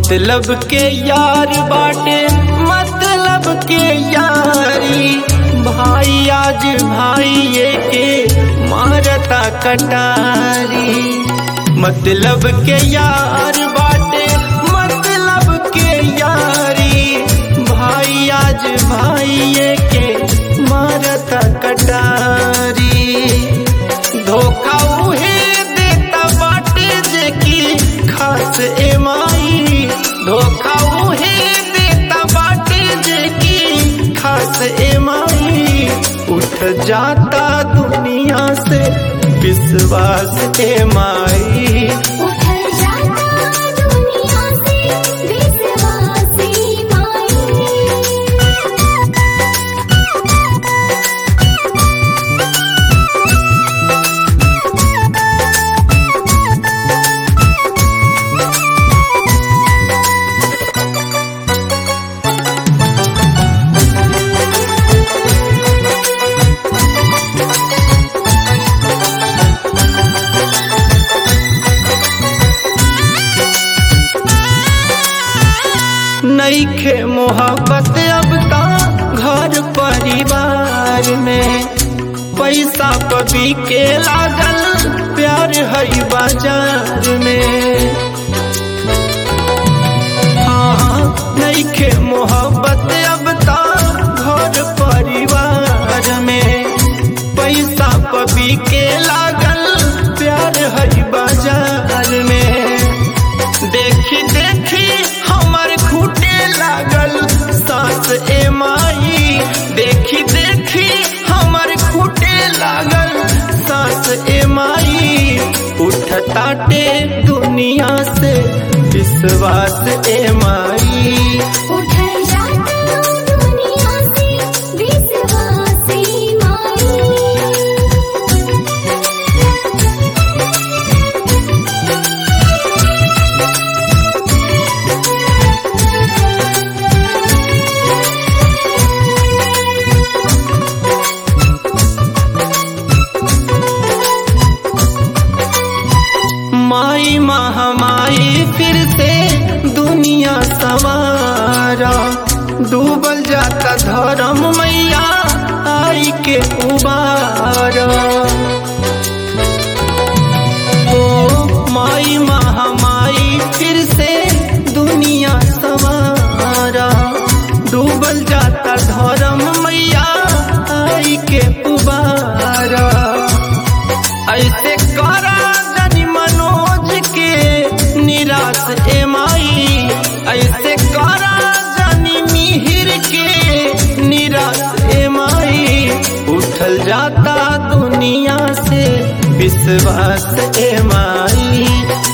मतलब के यार बाटे मतलब के यारी, भाई आज भाई ये के मारता कटारी। मतलब के यार बाटे मतलब के यारी, भाई आज भाई ये के मारता कटारी। धोखा उहे देता बाटे जे की खास एमाई, धोखा उहे देता बाटे जे की खास एमाई। उठ जाता दुनिया से विश्वास एमाई, उठ जाता दुनिया से विश्वास एमाई। नईखे मोहब्बत अब ता घर परिवार में, पैसा पबी के लागल प्यार है बाजार में। हाँ नईखे मोहब्बत अब ता घर परिवार में, पैसा पबी के लागल प्यार है बाजार में। देखी देखी हमर खूटे लागल सांस एमाई, देखी देखी हमर खूटे लागल सांस एमाई। उठताटे दुनिया से विश्वास एमाई, उठ जाता दुनिया से विश्वास एमाई। माई महामाई फिर से दुनिया सवारा, डूबल जाता धर्म मैया आई के उबारा। ओ माई महामाई फिर से दुनिया सवारा, डूबल जाता धर्म मैया आई के उबारा। ऐसे करा जानी मनोज के निराश एमाई, ऐसे करा जानी मिहिर के निराश एमाई। उठल जाता दुनिया से विश्वास एमाई।